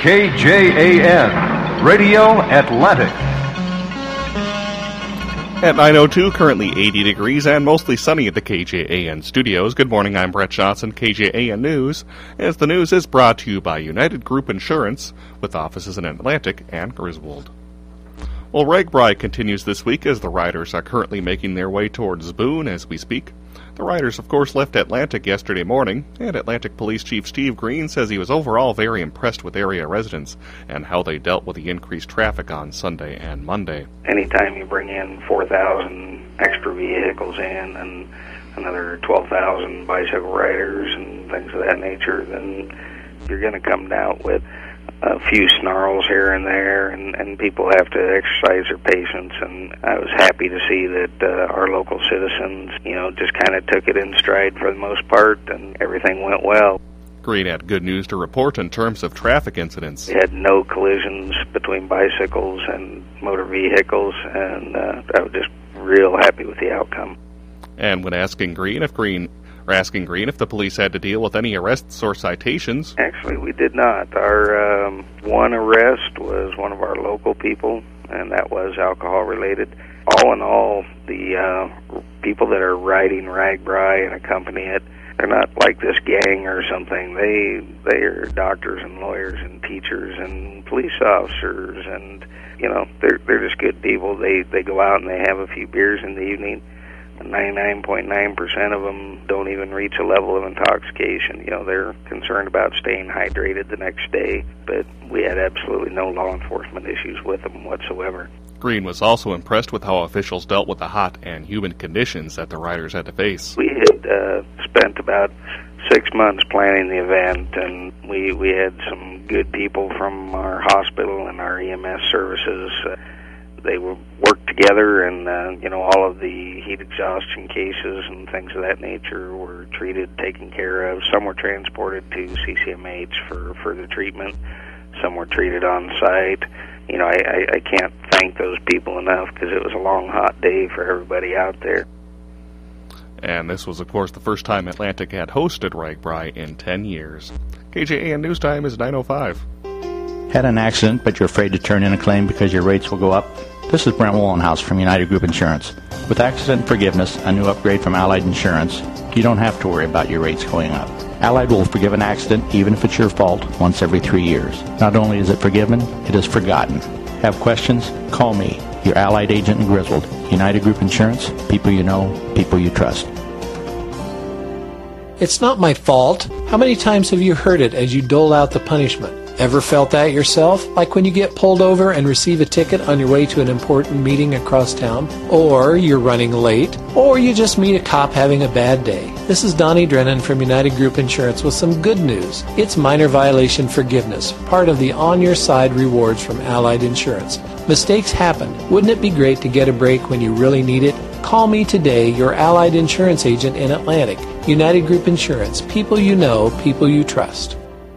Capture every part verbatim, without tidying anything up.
K J A N, Radio Atlantic. At nine oh two, currently eighty degrees and mostly sunny at the K J A N studios. Good morning, I'm Brett Johnson, K J A N News, as the news is brought to you by United Group Insurance, with offices in Atlantic and Griswold. Well, RAGBRAI continues this week as the riders are currently making their way towards Boone as we speak. The riders, of course, left Atlantic yesterday morning, and Atlantic Police Chief Steve Green says he was overall very impressed with area residents and how they dealt with the increased traffic on Sunday and Monday. Anytime you bring in four thousand extra vehicles in and another twelve thousand bicycle riders and things of that nature, then you're going to come down with a few snarls here and there, and, and people have to exercise their patience. And I was happy to see that uh, our local citizens, you know, just kind of took it in stride for the most part, and everything went well. Green had good news to report in terms of traffic incidents. We had no collisions between bicycles and motor vehicles, and uh, I was just real happy with the outcome. And when asking Green if Green or asking Green if the police had to deal with any arrests or citations. Actually, we did not. Our um, one arrest was one of our local people, and that was alcohol related. All in all, the uh, people that are riding RAGBRAI and accompany it, they're not like this gang or something. They they are doctors and lawyers and teachers and police officers, and you know they're they're just good people. They they go out and they have a few beers in the evening. ninety-nine point nine percent of them don't even reach a level of intoxication. You know, they're concerned about staying hydrated the next day, but we had absolutely no law enforcement issues with them whatsoever. Green was also impressed with how officials dealt with the hot and humid conditions that the riders had to face. We had uh, spent about six months planning the event, and we, we had some good people from our hospital and our E M S services. Uh, They were worked together, and uh, you know, all of the heat exhaustion cases and things of that nature were treated, taken care of. Some were transported to C C M H for further treatment. Some were treated on site. You know, I, I, I can't thank those people enough because it was a long, hot day for everybody out there. And this was, of course, the first time Atlantic had hosted RAGBRAI in ten years. K J A N News Time is nine oh five. Had an accident, but you're afraid to turn in a claim because your rates will go up? This is Brent Wallenhouse from United Group Insurance. With Accident Forgiveness, a new upgrade from Allied Insurance, you don't have to worry about your rates going up. Allied will forgive an accident, even if it's your fault, once every three years. Not only is it forgiven, it is forgotten. Have questions? Call me, your Allied agent in Griswold. United Group Insurance, people you know, people you trust. It's not my fault. How many times have you heard it as you dole out the punishment? Ever felt that yourself? Like when you get pulled over and receive a ticket on your way to an important meeting across town? Or you're running late? Or you just meet a cop having a bad day? This is Donnie Drennan from United Group Insurance with some good news. It's minor violation forgiveness, part of the On Your Side rewards from Allied Insurance. Mistakes happen. Wouldn't it be great to get a break when you really need it? Call me today, your Allied Insurance agent in Atlantic. United Group Insurance. People you know, people you trust.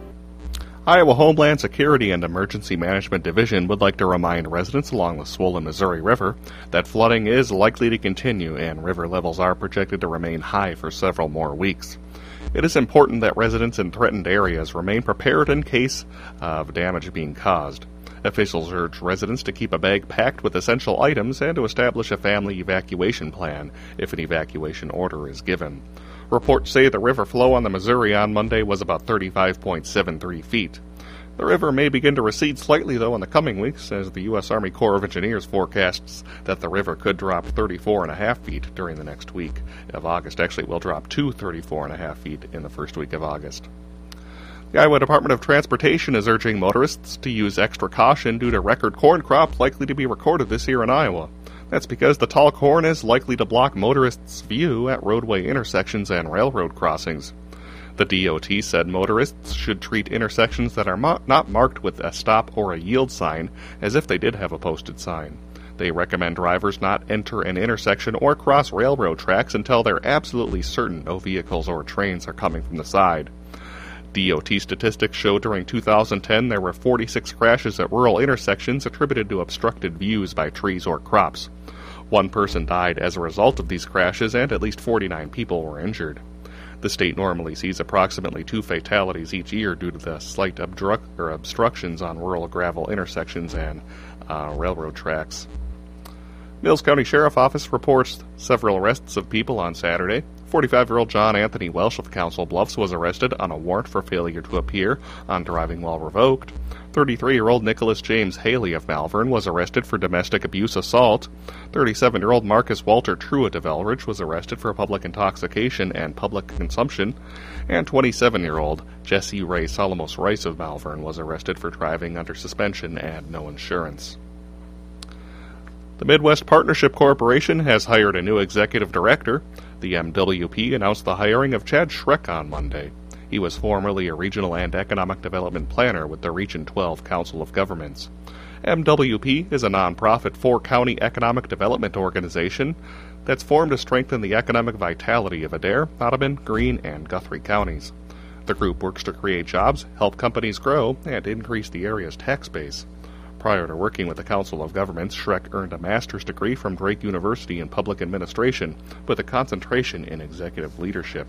Iowa Homeland Security and Emergency Management Division would like to remind residents along the swollen Missouri River that flooding is likely to continue and river levels are projected to remain high for several more weeks. It is important that residents in threatened areas remain prepared in case of damage being caused. Officials urge residents to keep a bag packed with essential items and to establish a family evacuation plan if an evacuation order is given. Reports say the river flow on the Missouri on Monday was about thirty-five point seven three feet. The river may begin to recede slightly, though, in the coming weeks, as the U S Army Corps of Engineers forecasts that the river could drop thirty-four point five feet during the next week of August. Actually, it will drop to thirty-four point five feet in the first week of August. The Iowa Department of Transportation is urging motorists to use extra caution due to record corn crop likely to be recorded this year in Iowa. That's because the tall corn is likely to block motorists' view at roadway intersections and railroad crossings. The D O T said motorists should treat intersections that are mo- not marked with a stop or a yield sign as if they did have a posted sign. They recommend drivers not enter an intersection or cross railroad tracks until they're absolutely certain no vehicles or trains are coming from the side. D O T statistics show during two thousand ten there were forty-six crashes at rural intersections attributed to obstructed views by trees or crops. One person died as a result of these crashes, and at least forty-nine people were injured. The state normally sees approximately two fatalities each year due to the slight obdru- or obstructions on rural gravel intersections and uh, railroad tracks. Mills County Sheriff Office reports several arrests of people on Saturday. forty-five-year-old John Anthony Welsh of Council Bluffs was arrested on a warrant for failure to appear on driving while revoked. thirty-three-year-old Nicholas James Haley of Malvern was arrested for domestic abuse assault. thirty-seven-year-old Marcus Walter Truitt of Elridge was arrested for public intoxication and public consumption. And twenty-seven-year-old Jesse Ray Solomos Rice of Malvern was arrested for driving under suspension and no insurance. The Midwest Partnership Corporation has hired a new executive director. The M W P announced the hiring of Chad Schreck on Monday. He was formerly a regional and economic development planner with the Region twelve Council of Governments. M W P is a nonprofit four-county economic development organization that's formed to strengthen the economic vitality of Adair, Ottoman, Greene, and Guthrie counties. The group works to create jobs, help companies grow, and increase the area's tax base. Prior to working with the Council of Governments, Schreck earned a master's degree from Drake University in public administration with a concentration in executive leadership.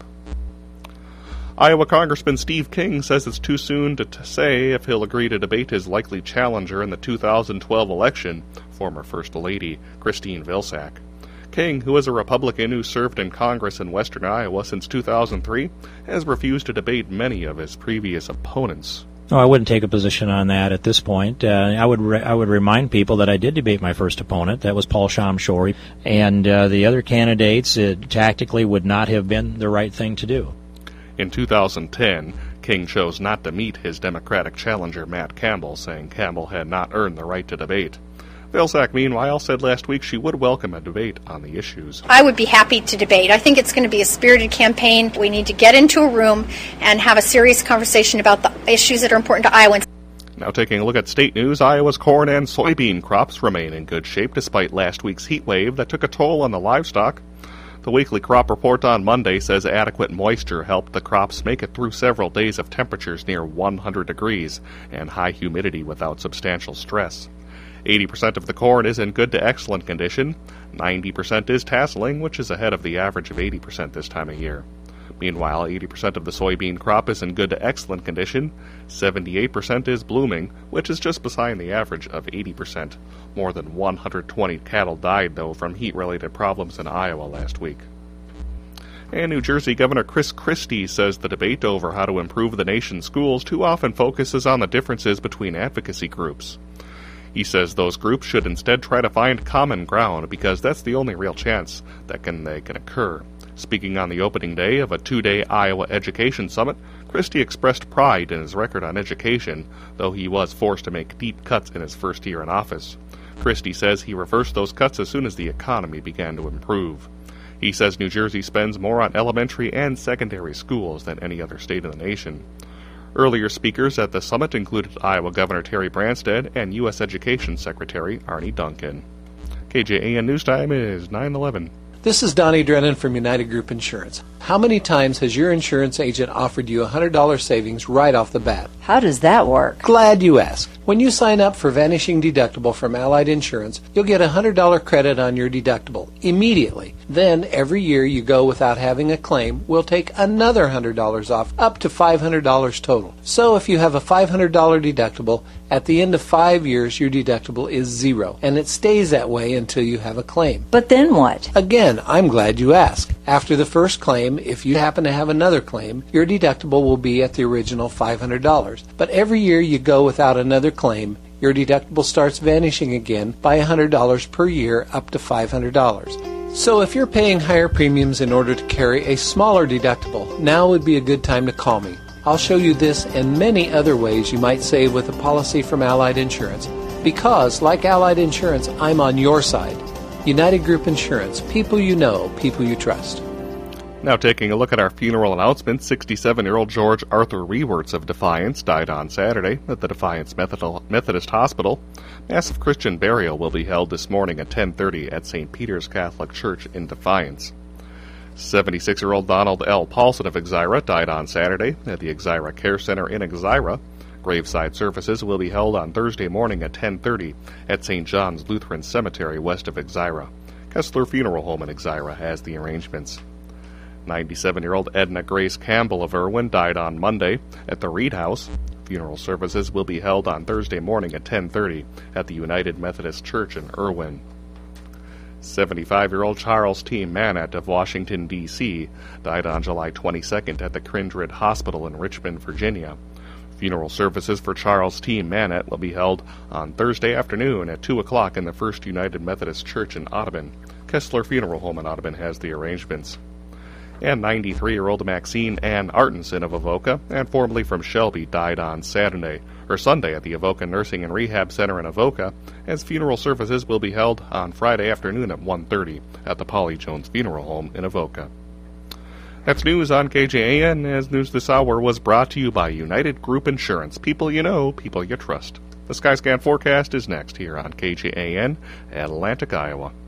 Iowa Congressman Steve King says it's too soon to t- say if he'll agree to debate his likely challenger in the two thousand twelve election, former First Lady Christine Vilsack. King, who is a Republican who served in Congress in western Iowa since two thousand three, has refused to debate many of his previous opponents. No, I wouldn't take a position on that at this point. Uh, I would re- I would remind people that I did debate my first opponent. That was Paul Shamshori. And uh, the other candidates, uh, tactically, would not have been the right thing to do. In two thousand ten, King chose not to meet his Democratic challenger, Matt Campbell, saying Campbell had not earned the right to debate. Vilsack, meanwhile, said last week she would welcome a debate on the issues. I would be happy to debate. I think it's going to be a spirited campaign. We need to get into a room and have a serious conversation about the issues that are important to Iowans. Now taking a look at state news, Iowa's corn and soybean crops remain in good shape despite last week's heat wave that took a toll on the livestock. The weekly crop report on Monday says adequate moisture helped the crops make it through several days of temperatures near one hundred degrees and high humidity without substantial stress. eighty percent of the corn is in good to excellent condition. ninety percent is tasseling, which is ahead of the average of eighty percent this time of year. Meanwhile, eighty percent of the soybean crop is in good to excellent condition. seventy-eight percent is blooming, which is just beside the average of eighty percent. More than one hundred twenty cattle died, though, from heat-related problems in Iowa last week. And New Jersey Governor Chris Christie says the debate over how to improve the nation's schools too often focuses on the differences between advocacy groups. He says those groups should instead try to find common ground because that's the only real chance that can, they can occur. Speaking on the opening day of a two-day Iowa Education Summit, Christie expressed pride in his record on education, though he was forced to make deep cuts in his first year in office. Christie says he reversed those cuts as soon as the economy began to improve. He says New Jersey spends more on elementary and secondary schools than any other state in the nation. Earlier speakers at the summit included Iowa Governor Terry Branstad and U S Education Secretary Arnie Duncan. K J A N News Time is nine eleven. This is Donnie Drennan from United Group Insurance. How many times has your insurance agent offered you a one hundred dollars savings right off the bat? How does that work? Glad you asked. When you sign up for Vanishing Deductible from Allied Insurance, you'll get a one hundred dollars credit on your deductible immediately. Then, every year you go without having a claim, we'll take another one hundred dollars off, up to five hundred dollars total. So if you have a five hundred dollars deductible, at the end of five years your deductible is zero, and it stays that way until you have a claim. But then what? Again, I'm glad you asked. After the first claim, if you happen to have another claim, your deductible will be at the original five hundred dollars. But every year you go without another claim, your deductible starts vanishing again by one hundred dollars per year up to five hundred dollars. So if you're paying higher premiums in order to carry a smaller deductible, now would be a good time to call me. I'll show you this and many other ways you might save with a policy from Allied Insurance. Because, like Allied Insurance, I'm on your side. United Group Insurance. People you know, people you trust. Now taking a look at our funeral announcement, sixty-seven-year-old George Arthur Rewerts of Defiance died on Saturday at the Defiance Methodist Hospital. Massive Christian burial will be held this morning at ten thirty at Saint Peter's Catholic Church in Defiance. seventy-six-year-old Donald L. Paulson of Exira died on Saturday at the Exira Care Center in Exira. Graveside services will be held on Thursday morning at ten thirty at Saint John's Lutheran Cemetery west of Exira. Kessler Funeral Home in Exira has the arrangements. ninety-seven-year-old Edna Grace Campbell of Irwin died on Monday at the Reed House. Funeral services will be held on Thursday morning at ten thirty at the United Methodist Church in Irwin. seventy-five-year-old Charles T. Mannett of Washington, D C died on July twenty-second at the Kindred Hospital in Richmond, Virginia. Funeral services for Charles T. Mannett will be held on Thursday afternoon at two o'clock in the First United Methodist Church in Audubon. Kessler Funeral Home in Audubon has the arrangements. And ninety-three-year-old Maxine Ann Artenson of Avoca, and formerly from Shelby, died on Saturday, or Sunday at the Avoca Nursing and Rehab Center in Avoca, as funeral services will be held on Friday afternoon at one thirty at the Polly Jones Funeral Home in Avoca. That's news on K J A N, as news this hour was brought to you by United Group Insurance. People you know, people you trust. The Skyscan forecast is next here on K J A N, Atlantic, Iowa.